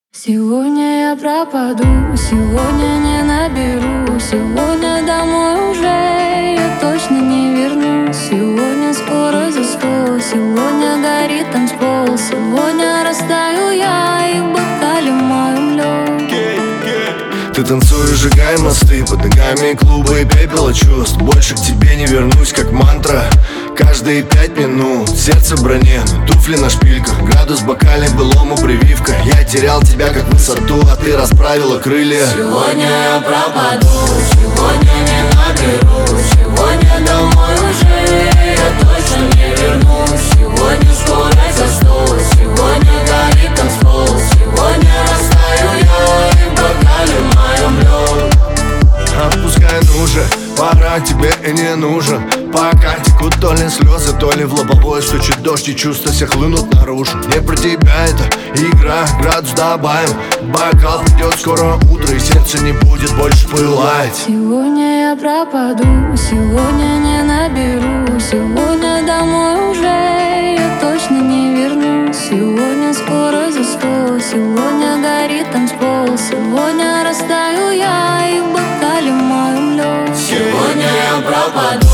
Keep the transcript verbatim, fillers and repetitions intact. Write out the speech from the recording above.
Сегодня я пропаду, сегодня не наберу, сегодня домой уже я точно не вернусь. Сегодня скоро за сто, сегодня горит танцпол, сегодня растаю я и в бокале моем лёд. Ты танцуешь, сжигай мосты, под ногами клубы и пепела чувств. Больше к тебе не вернусь, как мантра. Каждые пять минут сердце в броне, туфли на шпильках, градус в бокале, былому прививка. Я терял тебя как высоту, а ты расправила крылья. Сегодня я пропаду, сегодня не наберу, сегодня домой уже я точно не вернусь. Сегодня скорость за сто, сегодня горит танцпол, сегодня растаю я и в бокале моем лёд. Отпускай, ну же, пора, тебе и не нужен. Пока текут то ли слезы, то ли в лобовое стучит дождь, и чувства все хлынут наружу. Не про тебя это игра, градус добавим. Бокал придет скоро утро, и сердце не будет больше пылать. Сегодня я пропаду, сегодня не наберу, сегодня домой уже я точно не вернусь. Сегодня скоро за сто, сегодня горит танцпол, сегодня растаю я и в бокале моем лёд. Сегодня я пропаду.